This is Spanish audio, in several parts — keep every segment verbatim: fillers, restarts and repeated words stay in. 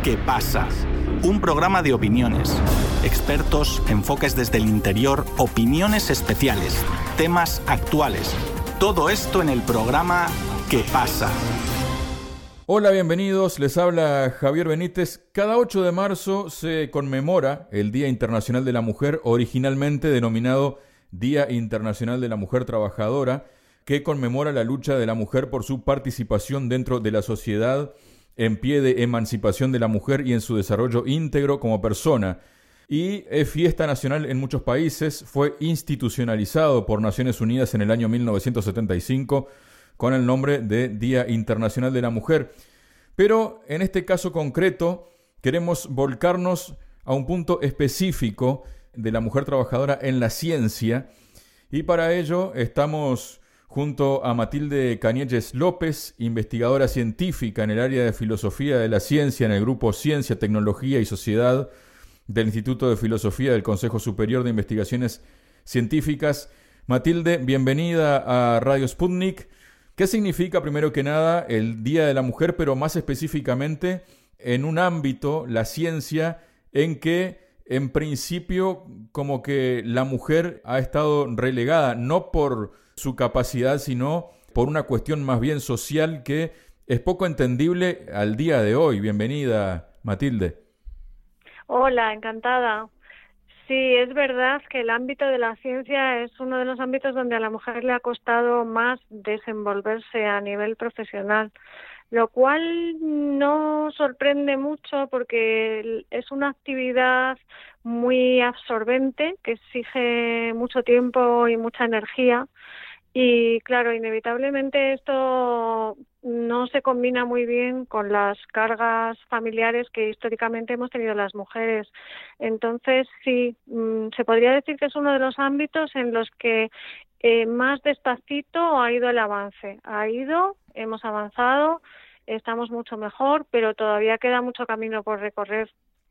¿Qué pasa? Un programa de opiniones, expertos, enfoques desde el interior, opiniones especiales, temas actuales. Todo esto en el programa ¿Qué pasa? Hola, bienvenidos. Les habla Javier Benítez. Cada ocho de marzo se conmemora el Día Internacional de la Mujer, originalmente denominado Día Internacional de la Mujer Trabajadora, que conmemora la lucha de la mujer por su participación dentro de la sociedad, en pie de emancipación de la mujer y en su desarrollo íntegro como persona. Y es fiesta nacional en muchos países. Fue institucionalizado por Naciones Unidas en el año mil novecientos setenta y cinco con el nombre de Día Internacional de la Mujer. Pero en este caso concreto queremos volcarnos a un punto específico de la mujer trabajadora en la ciencia, y para ello estamos junto a Matilde Cañelles López, investigadora científica en el área de filosofía de la ciencia en el grupo Ciencia, Tecnología y Sociedad del Instituto de Filosofía del Consejo Superior de Investigaciones Científicas. Matilde, bienvenida a Radio Sputnik. ¿Qué significa, primero que nada, el Día de la Mujer, pero más específicamente en un ámbito, la ciencia, en que en principio como que la mujer ha estado relegada, no por su capacidad, sino por una cuestión más bien social que es poco entendible al día de hoy? Bienvenida, Matilde. Hola, encantada. Sí, es verdad que el ámbito de la ciencia es uno de los ámbitos donde a la mujer le ha costado más desenvolverse a nivel profesional, lo cual no sorprende mucho porque es una actividad muy absorbente que exige mucho tiempo y mucha energía. Y claro, inevitablemente esto no se combina muy bien con las cargas familiares que históricamente hemos tenido las mujeres. Entonces, sí, se podría decir que es uno de los ámbitos en los que eh, más despacito ha ido el avance. Ha ido, hemos avanzado, estamos mucho mejor, pero todavía queda mucho camino por recorrer.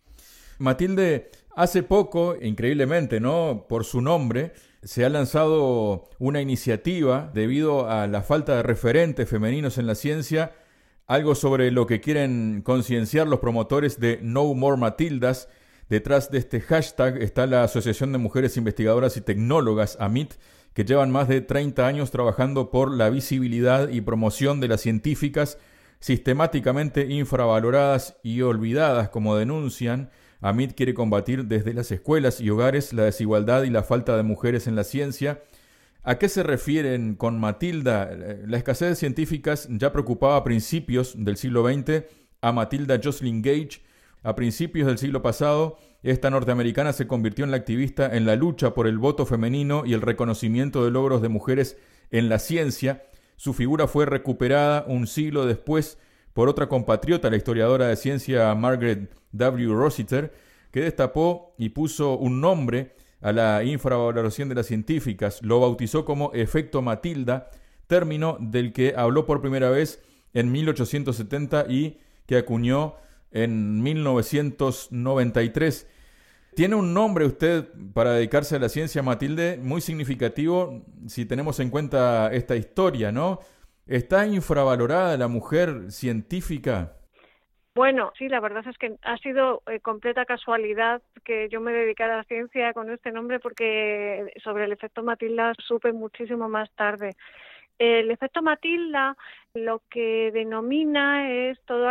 Matilde, hace poco, increíblemente, ¿no?, por su nombre, se ha lanzado una iniciativa debido a la falta de referentes femeninos en la ciencia, algo sobre lo que quieren concienciar los promotores de No More Matildas. Detrás de este hashtag está la Asociación de Mujeres Investigadoras y Tecnólogas, A M I T, que llevan más de treinta años trabajando por la visibilidad y promoción de las científicas sistemáticamente infravaloradas y olvidadas, como denuncian. A M I T quiere combatir desde las escuelas y hogares la desigualdad y la falta de mujeres en la ciencia. ¿A qué se refieren con Matilda? La escasez de científicas ya preocupaba a principios del siglo veinte a Matilda Jocelyn Gage. A principios del siglo pasado, esta norteamericana se convirtió en la activista en la lucha por el voto femenino y el reconocimiento de logros de mujeres en la ciencia. Su figura fue recuperada un siglo después por otra compatriota, la historiadora de ciencia Margaret W. Rossiter, que destapó y puso un nombre a la infravaloración de las científicas. Lo bautizó como efecto Matilda, término del que habló por primera vez en mil ochocientos setenta y que acuñó en mil novecientos noventa y tres. Tiene un nombre usted para dedicarse a la ciencia, Matilde, muy significativo si tenemos en cuenta esta historia, ¿no? ¿Está infravalorada la mujer científica? Bueno, sí, la verdad es que ha sido eh, completa casualidad que yo me dedicara a la ciencia con este nombre, porque sobre el efecto Matilda supe muchísimo más tarde. El efecto Matilda lo que denomina es todo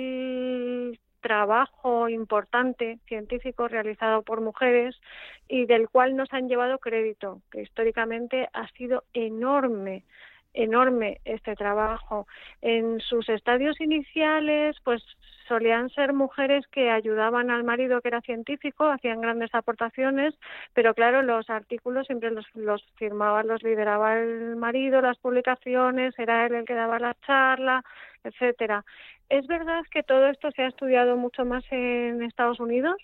aquel trabajo importante científico realizado por mujeres y del cual nos han llevado crédito, que históricamente ha sido enorme. enorme este trabajo. En sus estadios iniciales, pues solían ser mujeres que ayudaban al marido, que era científico, hacían grandes aportaciones, pero claro, los artículos siempre los, los firmaba, los lideraba el marido, las publicaciones, era él el que daba la charla, etcétera. Es verdad que todo esto se ha estudiado mucho más en Estados Unidos,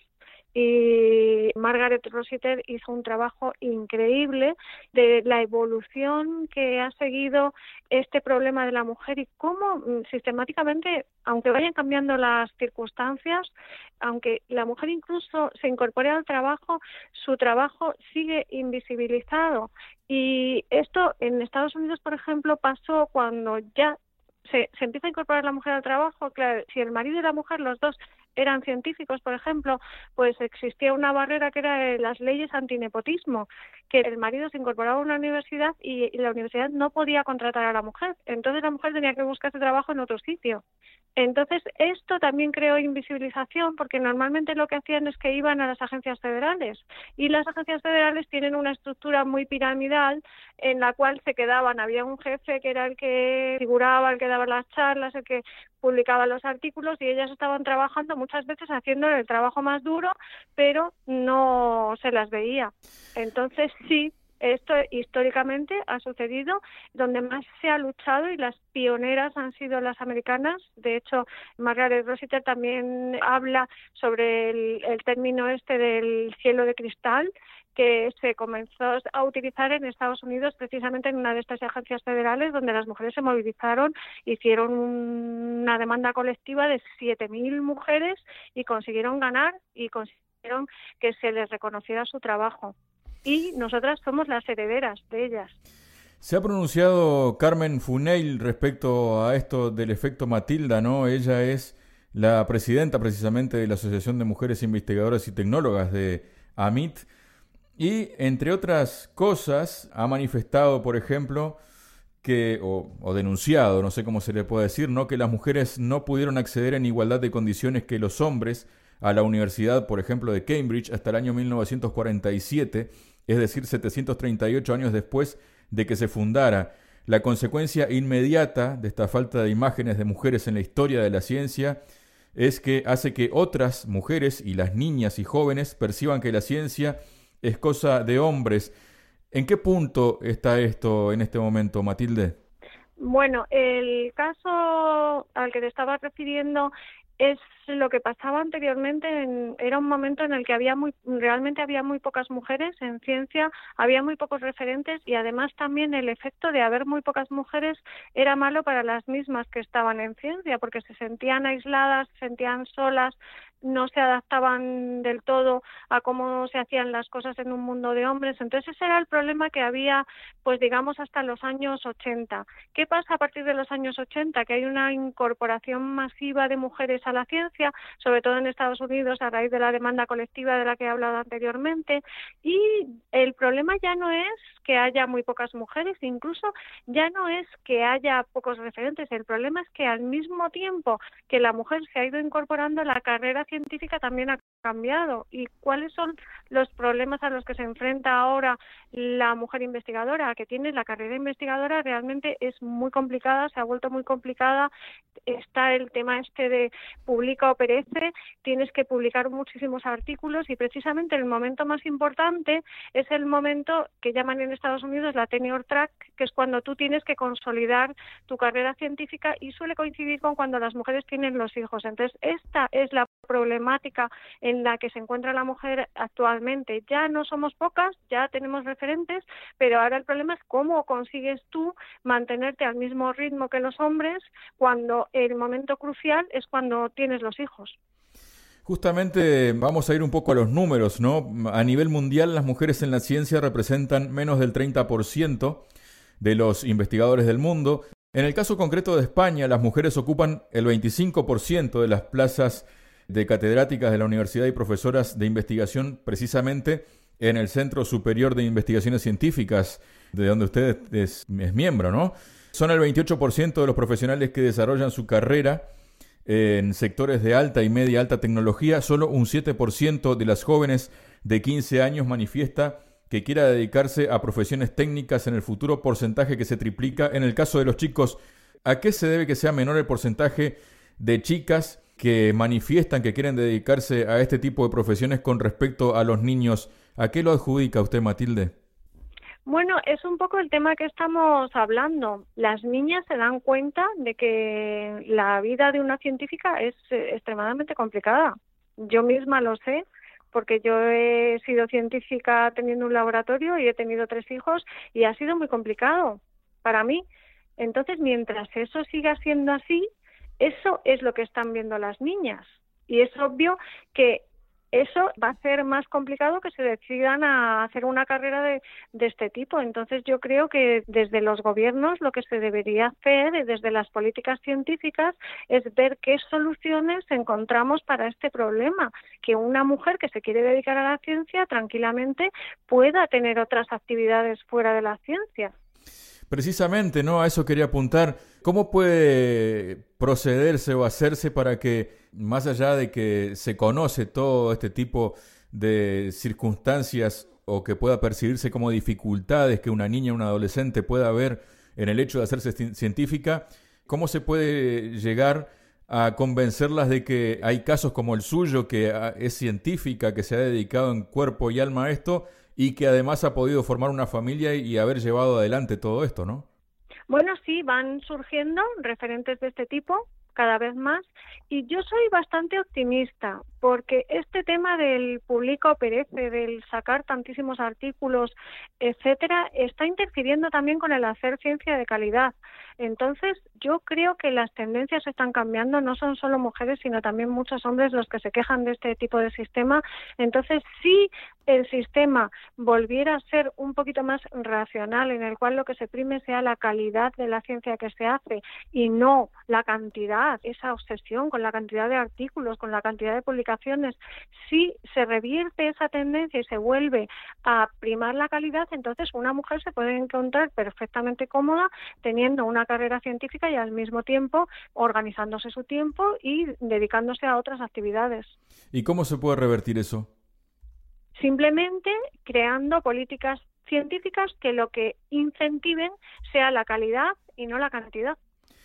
y Margaret Rossiter hizo un trabajo increíble de la evolución que ha seguido este problema de la mujer y cómo sistemáticamente, aunque vayan cambiando las circunstancias, aunque la mujer incluso se incorpore al trabajo, su trabajo sigue invisibilizado. Y esto en Estados Unidos, por ejemplo, pasó cuando ya Se, se empieza a incorporar la mujer al trabajo. Claro, si el marido y la mujer, los dos, eran científicos, por ejemplo, pues existía una barrera que era las leyes antinepotismo, que el marido se incorporaba a una universidad y, y la universidad no podía contratar a la mujer. Entonces la mujer tenía que buscarse trabajo en otro sitio. Entonces, esto también creó invisibilización, porque normalmente lo que hacían es que iban a las agencias federales, y las agencias federales tienen una estructura muy piramidal en la cual se quedaban, había un jefe que era el que figuraba, el que daba las charlas, el que publicaba los artículos, y ellas estaban trabajando muchas veces haciendo el trabajo más duro, pero no se las veía. Entonces, sí, esto históricamente ha sucedido, donde más se ha luchado, y las pioneras han sido las americanas. De hecho, Margaret Rossiter también habla sobre el, el término este del cielo de cristal, que se comenzó a utilizar en Estados Unidos precisamente en una de estas agencias federales, donde las mujeres se movilizaron, hicieron una demanda colectiva de siete mil mujeres y consiguieron ganar y consiguieron que se les reconociera su trabajo. Y nosotras somos las herederas de ellas. Se ha pronunciado Carmen Funeil respecto a esto del efecto Matilda, ¿no? Ella es la presidenta precisamente de la Asociación de Mujeres Investigadoras y Tecnólogas de A M I T, y entre otras cosas ha manifestado, por ejemplo, que o, o denunciado, no sé cómo se le puede decir, ¿no? Que las mujeres no pudieron acceder en igualdad de condiciones que los hombres a la Universidad, por ejemplo, de Cambridge hasta el año mil novecientos cuarenta y siete, es decir, setecientos treinta y ocho años después de que se fundara. La consecuencia inmediata de esta falta de imágenes de mujeres en la historia de la ciencia es que hace que otras mujeres y las niñas y jóvenes perciban que la ciencia es cosa de hombres. ¿En qué punto está esto en este momento, Matilde? Bueno, el caso al que te estaba refiriendo es lo que pasaba anteriormente. En, era un momento en el que había muy, realmente había muy pocas mujeres en ciencia, había muy pocos referentes, y además también el efecto de haber muy pocas mujeres era malo para las mismas que estaban en ciencia, porque se sentían aisladas, se sentían solas, no se adaptaban del todo a cómo se hacían las cosas en un mundo de hombres. Entonces ese era el problema que había, pues digamos, hasta los años ochenta. ¿Qué pasa a partir de los años ochenta? Que hay una incorporación masiva de mujeres a la ciencia, sobre todo en Estados Unidos, a raíz de la demanda colectiva de la que he hablado anteriormente, y el problema ya no es que haya muy pocas mujeres, incluso ya no es que haya pocos referentes, el problema es que al mismo tiempo que la mujer se ha ido incorporando, la carrera científica también ha cambiado. ¿Y cuáles son los problemas a los que se enfrenta ahora la mujer investigadora? Que tiene la carrera investigadora realmente es muy complicada, se ha vuelto muy complicada. Está el tema este de publica o perece, tienes que publicar muchísimos artículos, y precisamente el momento más importante es el momento que llaman en Estados Unidos la tenure track, que es cuando tú tienes que consolidar tu carrera científica, y suele coincidir con cuando las mujeres tienen los hijos. Entonces, esta es la problemática en la que se encuentra la mujer actualmente. Ya no somos pocas, ya tenemos referentes, pero ahora el problema es cómo consigues tú mantenerte al mismo ritmo que los hombres cuando el momento crucial es cuando tienes los hijos. Justamente vamos a ir un poco a los números, ¿no? A nivel mundial, las mujeres en la ciencia representan menos del treinta por ciento de los investigadores del mundo. En el caso concreto de España, las mujeres ocupan el veinticinco por ciento de las plazas de catedráticas de la universidad y profesoras de investigación, precisamente en el Centro Superior de Investigaciones Científicas, de donde usted es, es miembro, ¿no? Son el veintiocho por ciento de los profesionales que desarrollan su carrera en sectores de alta y media alta tecnología. Solo un siete por ciento de las jóvenes de quince años manifiesta que quiera dedicarse a profesiones técnicas en el futuro, porcentaje que se triplica en el caso de los chicos. ¿A qué se debe que sea menor el porcentaje de chicas que manifiestan que quieren dedicarse a este tipo de profesiones con respecto a los niños? ¿A qué lo adjudica usted, Matilde? Bueno, es un poco el tema que estamos hablando. Las niñas se dan cuenta de que la vida de una científica es eh, extremadamente complicada. Yo misma lo sé, porque yo he sido científica teniendo un laboratorio y he tenido tres hijos, y ha sido muy complicado para mí. Entonces, mientras eso siga siendo así, eso es lo que están viendo las niñas. Y es obvio que eso va a ser más complicado que se decidan a hacer una carrera de, de este tipo. Entonces yo creo que desde los gobiernos lo que se debería hacer, desde las políticas científicas, es ver qué soluciones encontramos para este problema, que una mujer que se quiere dedicar a la ciencia tranquilamente pueda tener otras actividades fuera de la ciencia. Precisamente, ¿no? A eso quería apuntar. ¿Cómo puede procederse o hacerse para que, más allá de que se conoce todo este tipo de circunstancias o que pueda percibirse como dificultades que una niña o una adolescente pueda ver en el hecho de hacerse científica, cómo se puede llegar a convencerlas de que hay casos como el suyo, que es científica, que se ha dedicado en cuerpo y alma a esto, y que además ha podido formar una familia y haber llevado adelante todo esto, ¿no? Bueno, sí, van surgiendo referentes de este tipo cada vez más, y yo soy bastante optimista, porque este tema del publica o perece, del sacar tantísimos artículos, etcétera, está interfiriendo también con el hacer ciencia de calidad. Entonces, yo creo que las tendencias están cambiando, no son solo mujeres, sino también muchos hombres los que se quejan de este tipo de sistema. Entonces, si el sistema volviera a ser un poquito más racional, en el cual lo que se prime sea la calidad de la ciencia que se hace y no la cantidad, esa obsesión con la cantidad de artículos, con la cantidad de publicaciones, si se revierte esa tendencia y se vuelve a primar la calidad, entonces una mujer se puede encontrar perfectamente cómoda teniendo una carrera científica y al mismo tiempo organizándose su tiempo y dedicándose a otras actividades. ¿Y cómo se puede revertir eso? Simplemente creando políticas científicas que lo que incentiven sea la calidad y no la cantidad.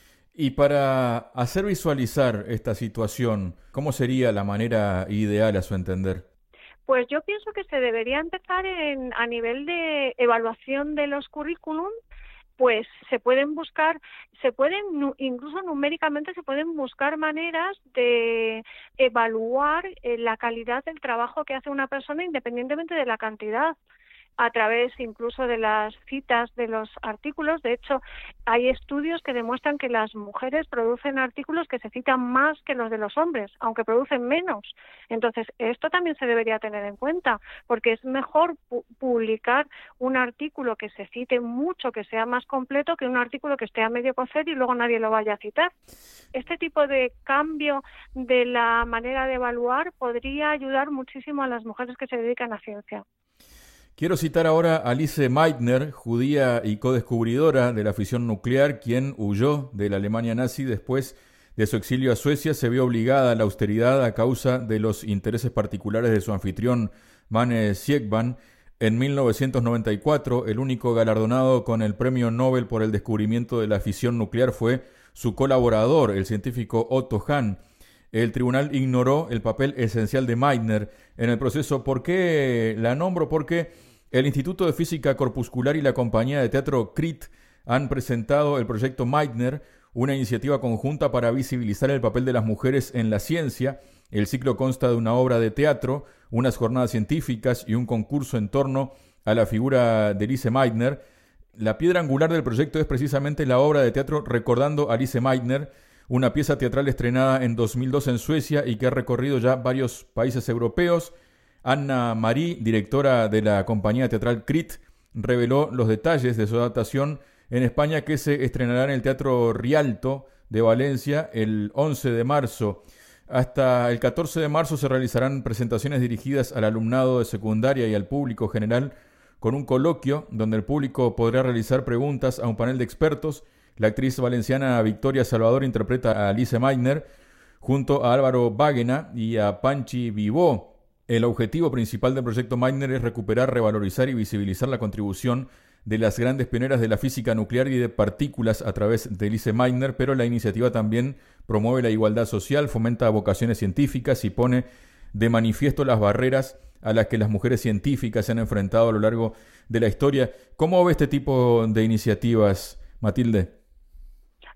Y para hacer visualizar esta situación, ¿cómo sería la manera ideal a su entender? Pues yo pienso que se debería empezar en, a nivel de evaluación de los currículum. Pues se pueden buscar, se pueden, incluso numéricamente se pueden buscar maneras de evaluar eh, la calidad del trabajo que hace una persona independientemente de la cantidad, a través incluso de las citas de los artículos. De hecho, hay estudios que demuestran que las mujeres producen artículos que se citan más que los de los hombres, aunque producen menos. Entonces, esto también se debería tener en cuenta, porque es mejor pu- publicar un artículo que se cite mucho, que sea más completo, que un artículo que esté a medio cocer y luego nadie lo vaya a citar. Este tipo de cambio de la manera de evaluar podría ayudar muchísimo a las mujeres que se dedican a ciencia. Quiero citar ahora a Lise Meitner, judía y codescubridora de la fisión nuclear, quien huyó de la Alemania nazi después de su exilio a Suecia. Se vio obligada a la austeridad a causa de los intereses particulares de su anfitrión, Mane Siegban. En mil novecientos noventa y cuatro, el único galardonado con el Premio Nobel por el descubrimiento de la fisión nuclear fue su colaborador, el científico Otto Hahn. El tribunal ignoró el papel esencial de Meitner en el proceso. ¿Por qué la nombro? Porque el Instituto de Física Corpuscular y la compañía de teatro C R I T han presentado el proyecto Meitner, una iniciativa conjunta para visibilizar el papel de las mujeres en la ciencia. El ciclo consta de una obra de teatro, unas jornadas científicas y un concurso en torno a la figura de Lise Meitner. La piedra angular del proyecto es precisamente la obra de teatro Recordando a Lise Meitner, una pieza teatral estrenada en dos mil dos en Suecia y que ha recorrido ya varios países europeos. Anna Marie, directora de la compañía teatral C R I T, reveló los detalles de su adaptación en España, que se estrenará en el Teatro Rialto de Valencia el once de marzo. Hasta el catorce de marzo se realizarán presentaciones dirigidas al alumnado de secundaria y al público general, con un coloquio donde el público podrá realizar preguntas a un panel de expertos. La actriz valenciana Victoria Salvador interpreta a Lise Meitner junto a Álvaro Báguena y a Panchi Vivó. El objetivo principal del proyecto Meitner es recuperar, revalorizar y visibilizar la contribución de las grandes pioneras de la física nuclear y de partículas a través de Lise Meitner, pero la iniciativa también promueve la igualdad social, fomenta vocaciones científicas y pone de manifiesto las barreras a las que las mujeres científicas se han enfrentado a lo largo de la historia. ¿Cómo ve este tipo de iniciativas, Matilde?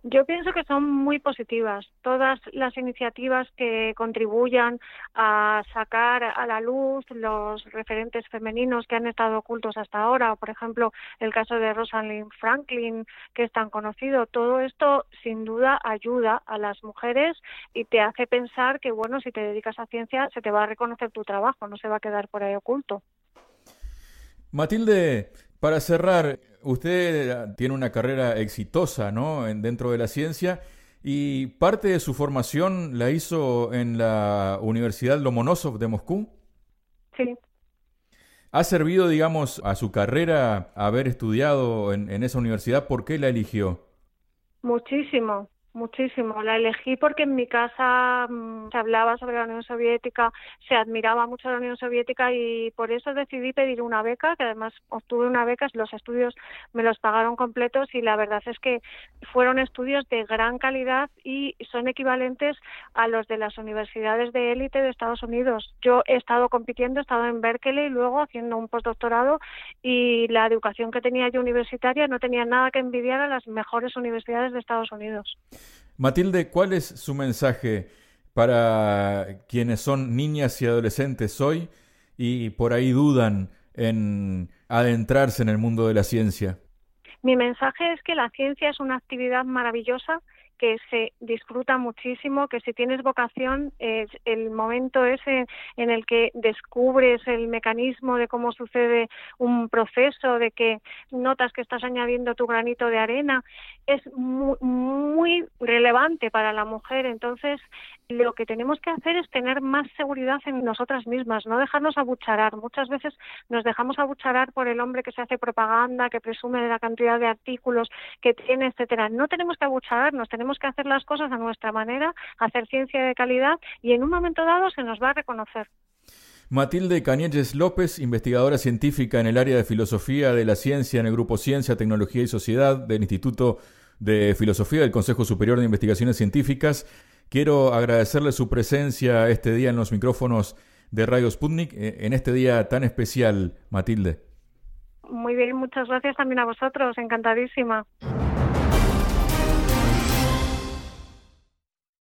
Yo pienso que son muy positivas. Todas las iniciativas que contribuyan a sacar a la luz los referentes femeninos que han estado ocultos hasta ahora, por ejemplo, el caso de Rosalind Franklin, que es tan conocido, todo esto sin duda ayuda a las mujeres y te hace pensar que, bueno, si te dedicas a ciencia se te va a reconocer tu trabajo, no se va a quedar por ahí oculto. Matilde, para cerrar, usted tiene una carrera exitosa, ¿no?, en, dentro de la ciencia, y parte de su formación la hizo en la Universidad Lomonosov de Moscú. Sí. ¿Ha servido, digamos, a su carrera haber estudiado en, en esa universidad? ¿Por qué la eligió? Muchísimo. Muchísimo. La elegí porque en mi casa mmm, se hablaba sobre la Unión Soviética, se admiraba mucho la Unión Soviética y por eso decidí pedir una beca, que además obtuve una beca, los estudios me los pagaron completos y la verdad es que fueron estudios de gran calidad y son equivalentes a los de las universidades de élite de Estados Unidos. Yo he estado compitiendo, he estado en Berkeley luego haciendo un postdoctorado y la educación que tenía yo universitaria no tenía nada que envidiar a las mejores universidades de Estados Unidos. Matilde, ¿cuál es su mensaje para quienes son niñas y adolescentes hoy y por ahí dudan en adentrarse en el mundo de la ciencia? Mi mensaje es que la ciencia es una actividad maravillosa, que se disfruta muchísimo, que si tienes vocación, es el momento ese en el que descubres el mecanismo de cómo sucede un proceso, de que notas que estás añadiendo tu granito de arena, es muy, muy relevante para la mujer. Entonces, lo que tenemos que hacer es tener más seguridad en nosotras mismas, no dejarnos abucharar. Muchas veces nos dejamos abucharar por el hombre que se hace propaganda, que presume de la cantidad de artículos que tiene, etcétera. No tenemos que abuchararnos, tenemos que hacer las cosas a nuestra manera, hacer ciencia de calidad y en un momento dado se nos va a reconocer. Matilde Cañelles López, investigadora científica en el área de filosofía de la ciencia en el Grupo Ciencia, Tecnología y Sociedad del Instituto de Filosofía del Consejo Superior de Investigaciones Científicas. Quiero agradecerle su presencia este día en los micrófonos de Radio Sputnik, en este día tan especial, Matilde. Muy bien, muchas gracias también a vosotros, encantadísima.